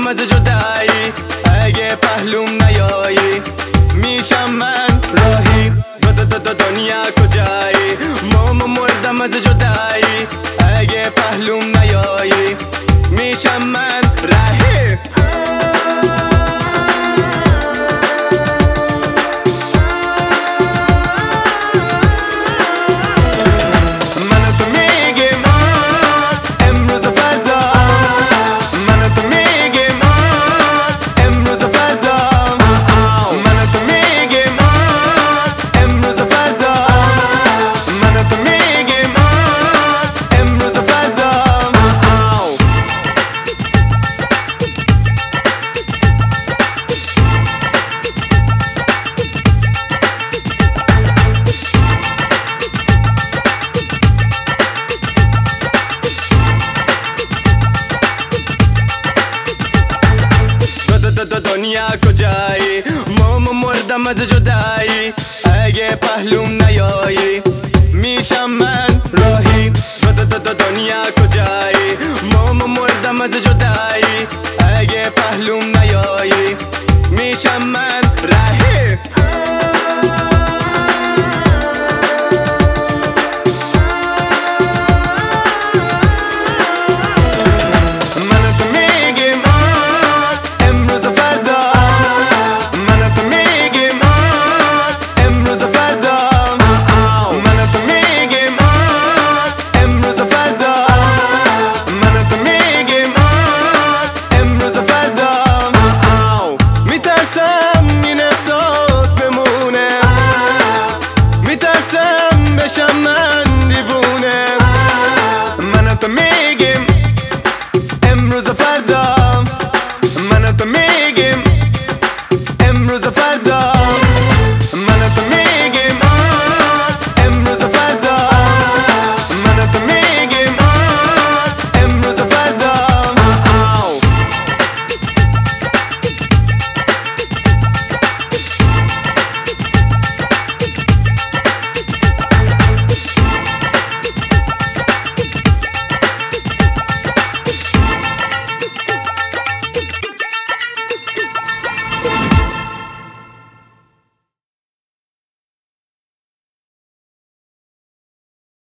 مردم از جدایی، اگه پهلوم نیایی میشم من راهی. دنیا کجایی؟ مردم از جدایی، اگه پهلوم نیایی میشم من راهی. دنیا کجایی؟ مردم از جدایی، اگه پهلوم نیایی میشم من راهی. دنیا کجایی؟